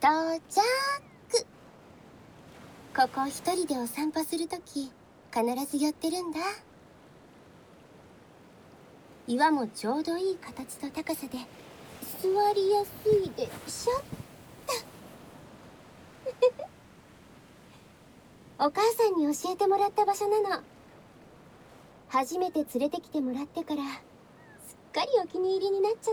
着。ここ一人でお散歩するとき必ず寄ってるんだ。岩もちょうどいい形と高さで座りやすいでしょ。お母さんに教えてもらった場所なの。初めて連れてきてもらってからすっかりお気に入りになっちゃった。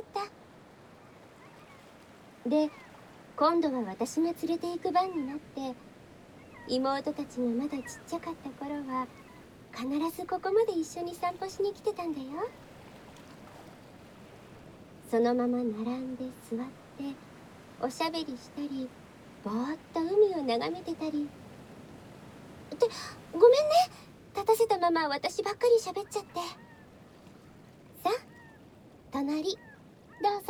で、今度は私が連れて行く番になって、妹たちがまだちっちゃかった頃は必ずここまで一緒に散歩しに来てたんだよ。そのまま並んで座っておしゃべりしたり、ぼーっと海を眺めてたり。ってごめんね、立たせたまま私ばっかり喋っちゃって。さあ、隣どうぞ。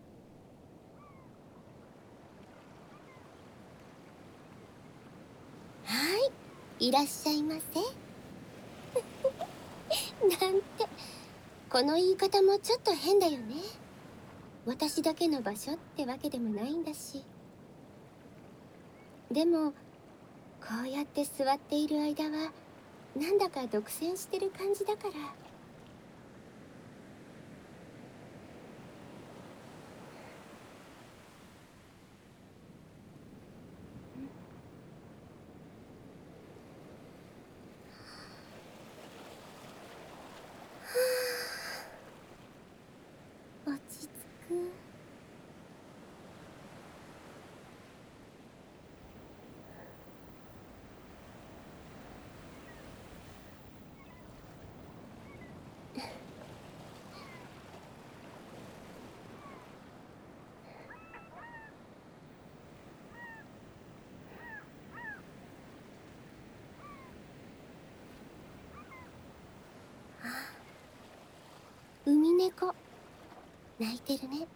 はい、いらっしゃいませ。なんて、この言い方もちょっと変だよね。私だけの場所ってわけでもないんだし。でもこうやって座っている間はなんだか独占してる感じだから。落ち着く。ウミネコ泣いてるね。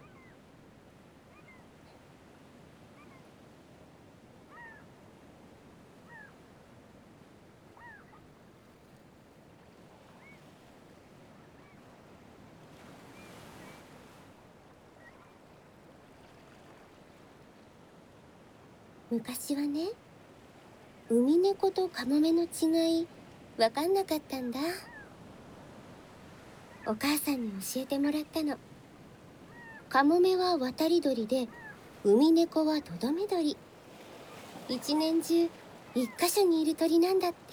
昔はね、ウミネコとカモメの違いわかんなかったんだ。お母さんに教えてもらったの。カモメは渡り鳥で、ウミネコはトドメ鳥。一年中一箇所にいる鳥なんだって。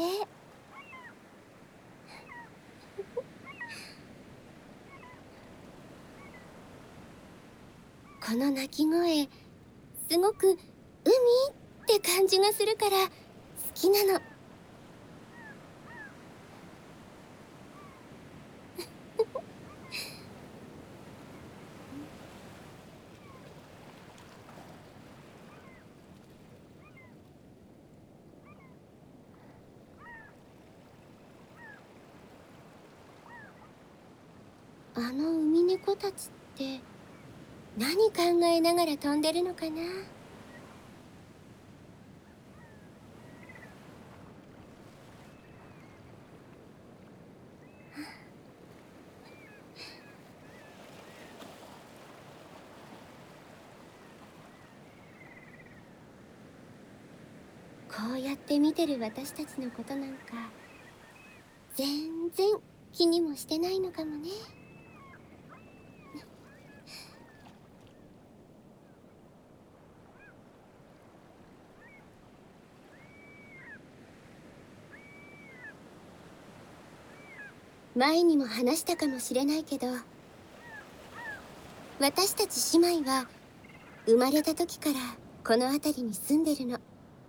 この鳴き声、すごく海って感じがするから好きなの。あのウミネコたちって何考えながら飛んでるのかな。こうやって見てる私たちのことなんか全然気にもしてないのかもね。前にも話したかもしれないけど、私たち姉妹は生まれた時からこの辺りに住んでるの。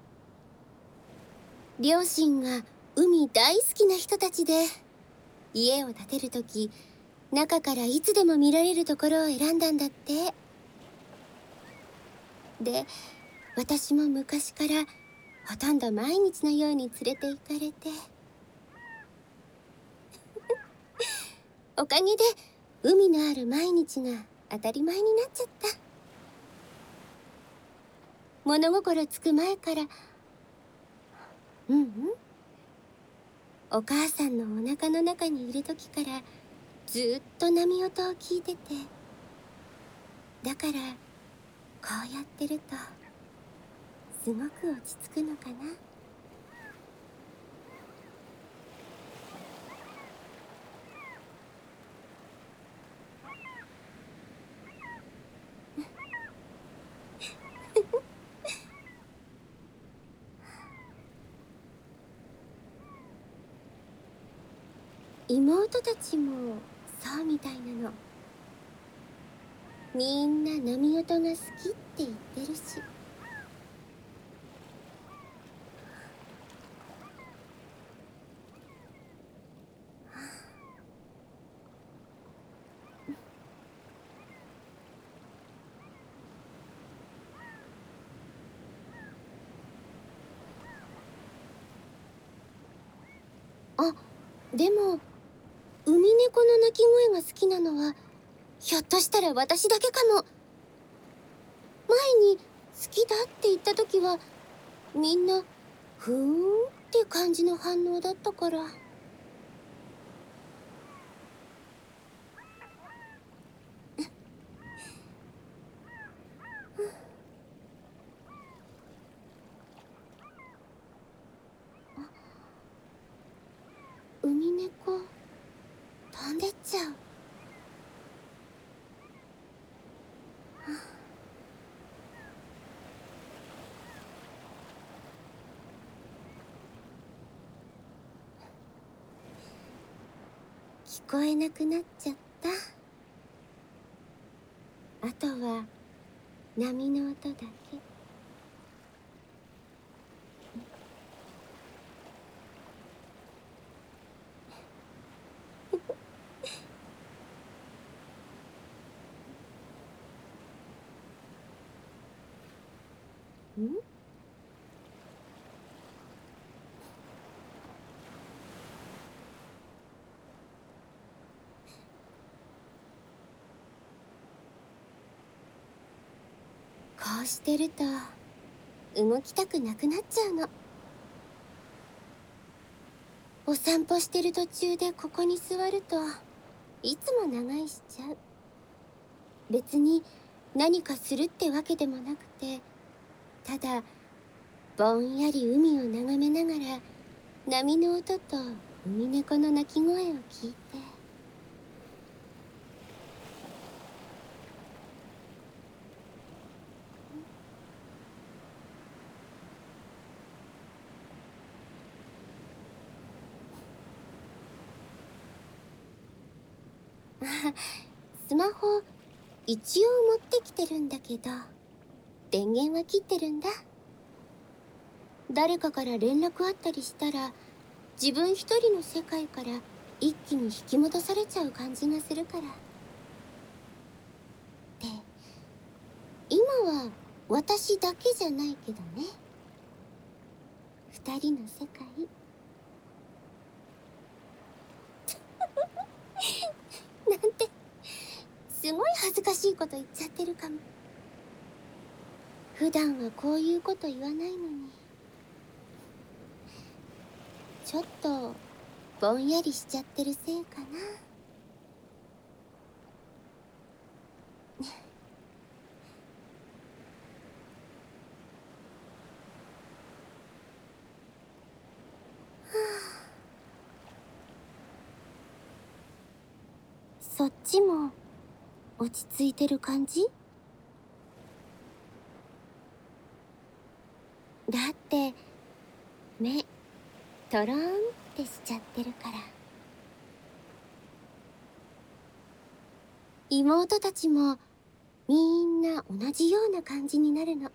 両親が海大好きな人たちで、家を建てる時中からいつでも見られるところを選んだんだって。で、私も昔からほとんど毎日のように連れて行かれておかげで海のある毎日が当たり前になっちゃった。物心つく前から。お母さんのお腹の中にいる時からずっと波音を聞いてて、だからこうやってるとすごく落ち着くのかな。妹たちもそうみたいなの。みんな波音が好きって言ってるし。あ、でもウミネコの鳴き声が好きなのはひょっとしたら私だけかも。前に好きだって言った時はみんなふーんって感じの反応だったから。ウミネコ飛んでっちゃう。聞こえなくなっちゃった。あとは波の音だけ。ん？こうしてると動きたくなくなっちゃうの。お散歩してる途中でここに座るといつも長居しちゃう。別に何かするってわけでもなくて、ただぼんやり海を眺めながら波の音とウミネコの鳴き声を聞いて。スマホ一応持ってきてるんだけど電源は切ってるんだ。誰かから連絡あったりしたら自分一人の世界から一気に引き戻されちゃう感じがするから。で、今は私だけじゃないけどね。二人の世界。なんてすごい恥ずかしいこと言っちゃってるかも。普段はこういうこと言わないのに。ちょっとぼんやりしちゃってるせいかな。そっちも落ち着いてる感じ？だって目トローンってしちゃってるから。妹たちもみんな同じような感じになるの。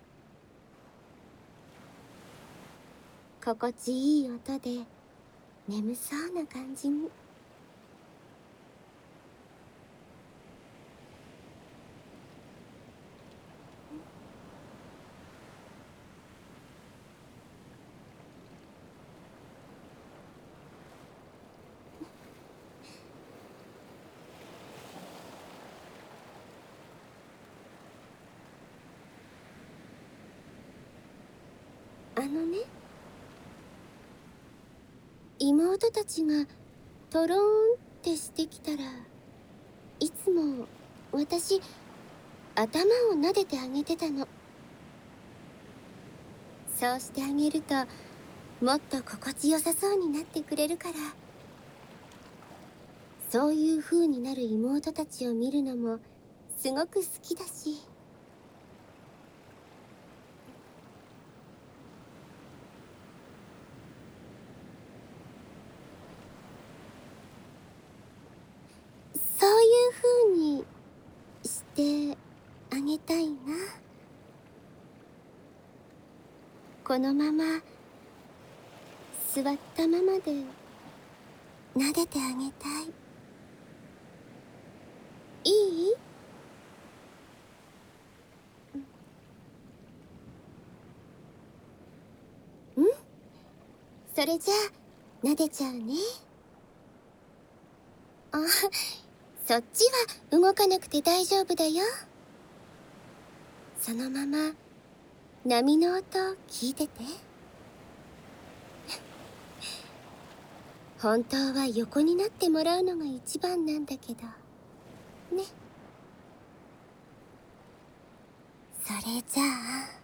心地いい音で眠そうな感じに。あのね、妹たちがトローンってしてきたらいつも私頭を撫でてあげてたの。 そうしてあげるともっと心地よさそうになってくれるから。そういう風になる妹たちを見るのもすごく好きだし。そういう風にしてあげたいな。このまま座ったままで撫でてあげたい。いい？うん？それじゃあ撫でちゃうね。あ、そっちは動かなくて大丈夫だよ。そのまま波の音聞いてて。本当は横になってもらうのが一番なんだけどね。それじゃあ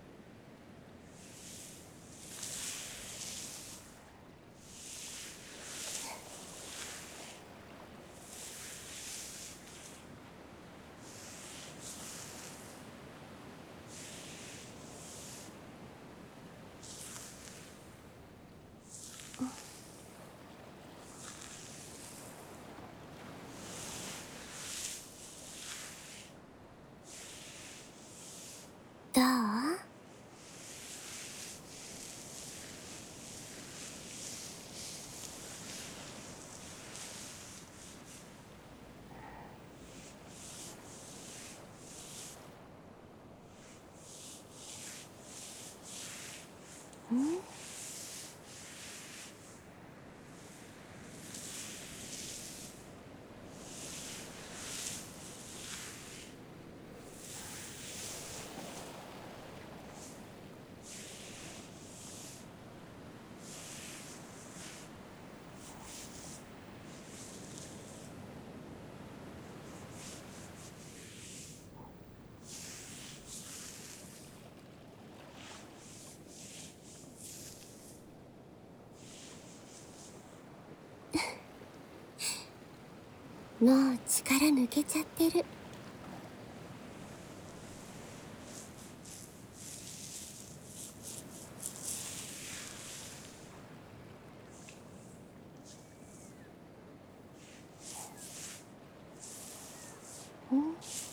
どう？ん？もう力抜けちゃってる。ん？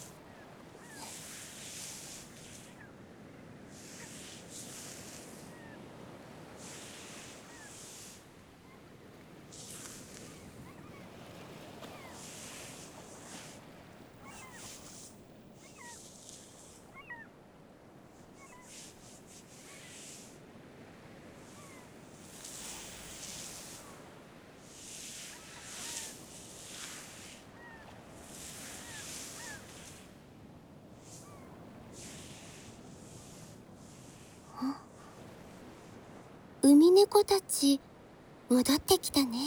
ウミネコたち戻ってきたね。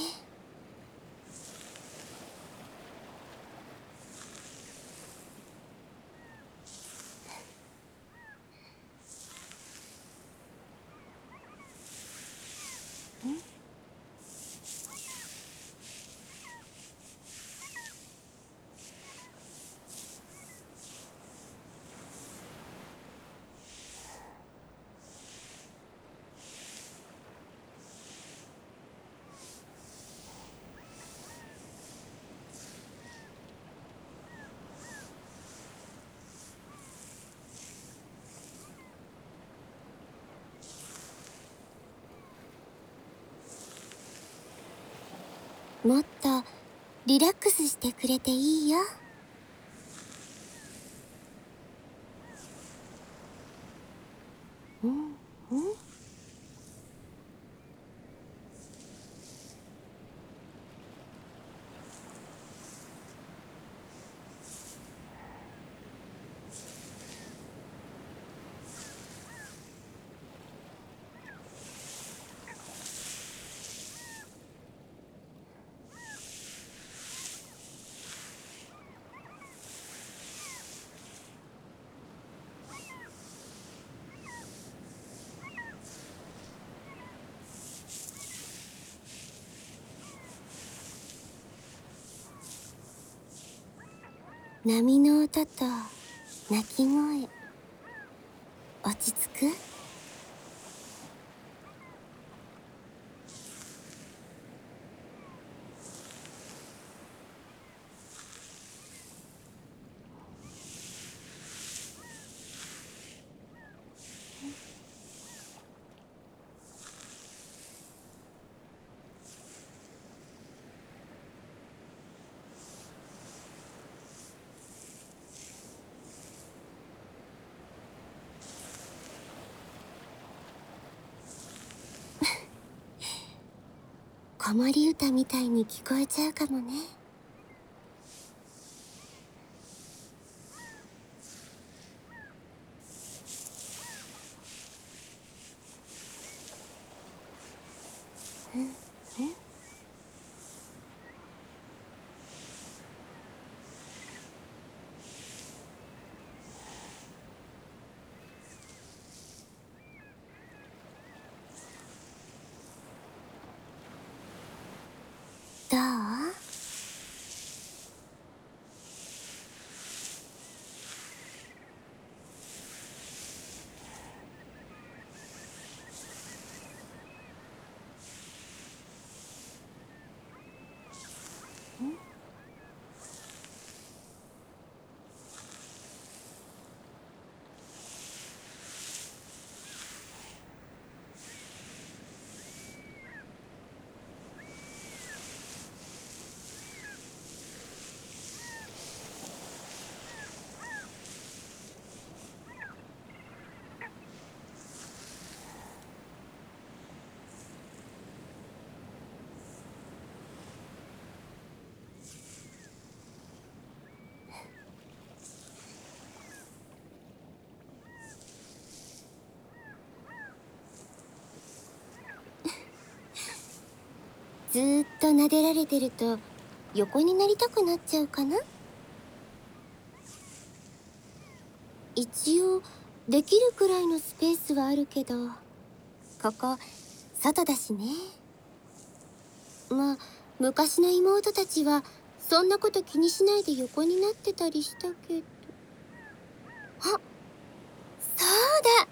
もっとリラックスしてくれていいよ。うんうん。 波の音と鳴き声、落ち着く？子守歌みたいに聞こえちゃうかもね。どう？ずーっと撫でられてると横になりたくなっちゃうかな。一応できるくらいのスペースはあるけど、ここ外だしね。まあ昔の妹たちはそんなこと気にしないで横になってたりしたけど。あ、そうだ、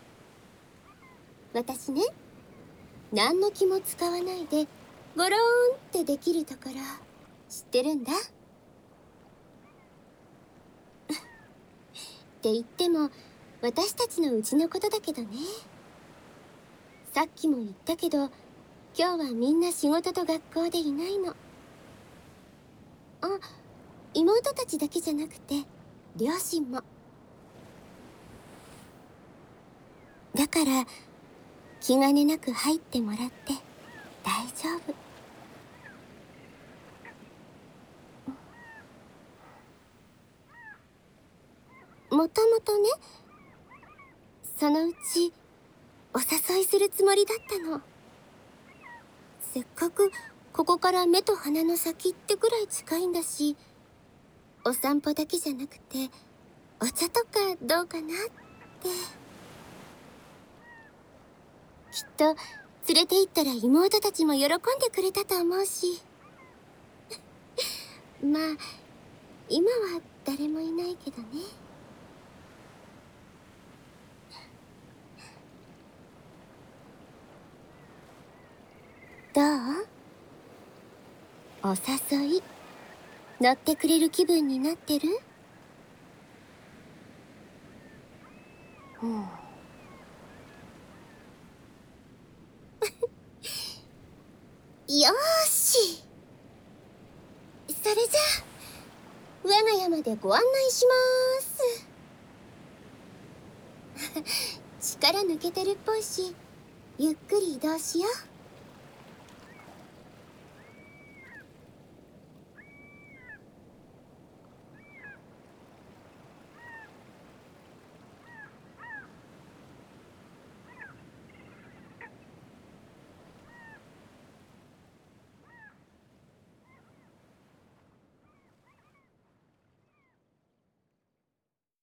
私ね、何の気も使わないでゴローンってできるところ知ってるんだ。って言っても私たちのうちのことだけどね。さっきも言ったけど今日はみんな仕事と学校でいないの。あ、妹たちだけじゃなくて両親も。だから気兼ねなく入ってもらって大丈夫。もともとね、そのうちお誘いするつもりだったの。せっかくここから目と鼻の先ってくらい近いんだし、お散歩だけじゃなくてお茶とかどうかなって。きっと連れて行ったら妹たちも喜んでくれたと思うしまあ今は誰もいないけどね。どう？お誘い乗ってくれる気分になってる？うん。よーし、それじゃあ我が家までご案内しまーす力抜けてるっぽいしゆっくり移動しよう。